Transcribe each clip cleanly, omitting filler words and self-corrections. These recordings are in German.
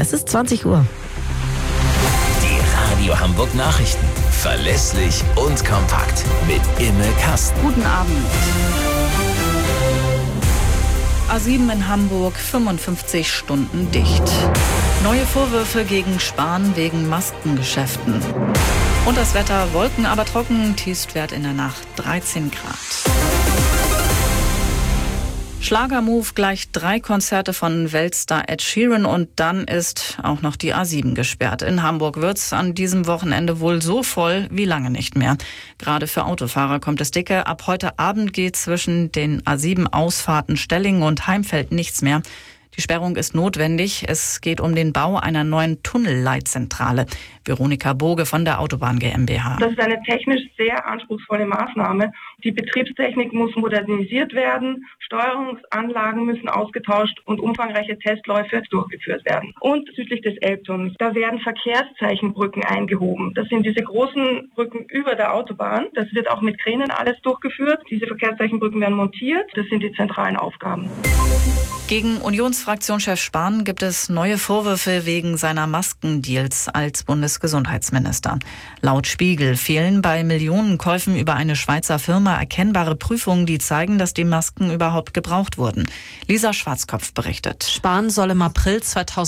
Es ist 20 Uhr. Die Radio Hamburg Nachrichten. Verlässlich und kompakt. Mit Imme Kasten. Guten Abend. A7 in Hamburg, 55 Stunden dicht. Neue Vorwürfe gegen Spahn wegen Maskengeschäften. Und das Wetter, Wolken, aber trocken, Tiefstwert in der Nacht 13 Grad. Schlagermove, gleich 3 Konzerte von Weltstar Ed Sheeran und dann ist auch noch die A7 gesperrt. In Hamburg wird's an diesem Wochenende wohl so voll wie lange nicht mehr. Gerade für Autofahrer kommt es dicke. Ab heute Abend geht zwischen den A7-Ausfahrten Stellingen und Heimfeld nichts mehr. Die Sperrung ist notwendig. Es geht um den Bau einer neuen Tunnelleitzentrale. Veronika Boge von der Autobahn GmbH. Das ist eine technisch sehr anspruchsvolle Maßnahme. Die Betriebstechnik muss modernisiert werden, Steuerungsanlagen müssen ausgetauscht und umfangreiche Testläufe durchgeführt werden. Und südlich des Elbtunnels, da werden Verkehrszeichenbrücken eingehoben. Das sind diese großen Brücken über der Autobahn. Das wird auch mit Kränen alles durchgeführt. Diese Verkehrszeichenbrücken werden montiert. Das sind die zentralen Aufgaben. Gegen Unionsfraktionschef Spahn gibt es neue Vorwürfe wegen seiner Maskendeals als Bundesgesundheitsminister. Laut Spiegel fehlen bei Millionenkäufen über eine Schweizer Firma erkennbare Prüfungen, die zeigen, dass die Masken überhaupt gebraucht wurden. Lisa Schwarzkopf berichtet. Spahn soll im April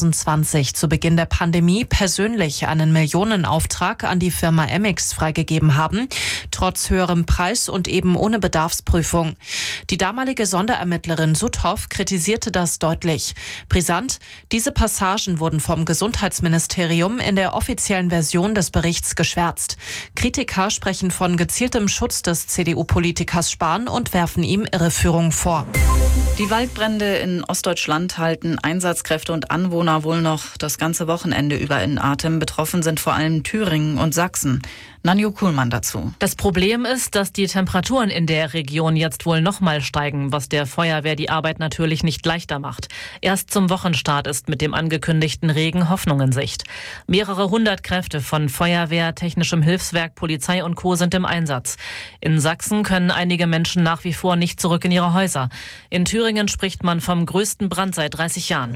2020 zu Beginn der Pandemie persönlich einen Millionenauftrag an die Firma Emmix freigegeben haben, trotz höherem Preis und eben ohne Bedarfsprüfung. Die damalige Sonderermittlerin Suthoff kritisierte das deutlich. Brisant, diese Passagen wurden vom Gesundheitsministerium in der offiziellen Version des Berichts geschwärzt. Kritiker sprechen von gezieltem Schutz des CDU-Politikers Spahn und werfen ihm Irreführung vor. Die Waldbrände in Ostdeutschland halten Einsatzkräfte und Anwohner wohl noch das ganze Wochenende über in Atem. Betroffen sind vor allem Thüringen und Sachsen. Nanjo Kuhlmann dazu. Das Problem ist, dass die Temperaturen in der Region jetzt wohl nochmal steigen, was der Feuerwehr die Arbeit natürlich nicht leichter macht. Erst zum Wochenstart ist mit dem angekündigten Regen Hoffnung in Sicht. Mehrere hundert Kräfte von Feuerwehr, Technischem Hilfswerk, Polizei und Co. sind im Einsatz. In Sachsen können einige Menschen nach wie vor nicht zurück in ihre Häuser. In Thüringen spricht man vom größten Brand seit 30 Jahren.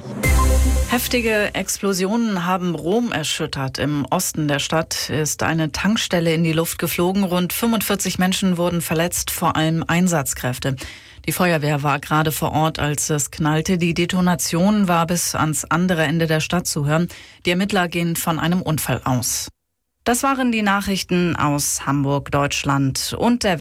Heftige Explosionen haben Rom erschüttert. Im Osten der Stadt ist eine Tankstelle in die Luft geflogen. Rund 45 Menschen wurden verletzt, vor allem Einsatzkräfte. Die Feuerwehr war gerade vor Ort, als es knallte. Die Detonation war bis ans andere Ende der Stadt zu hören. Die Ermittler gehen von einem Unfall aus. Das waren die Nachrichten aus Hamburg, Deutschland und der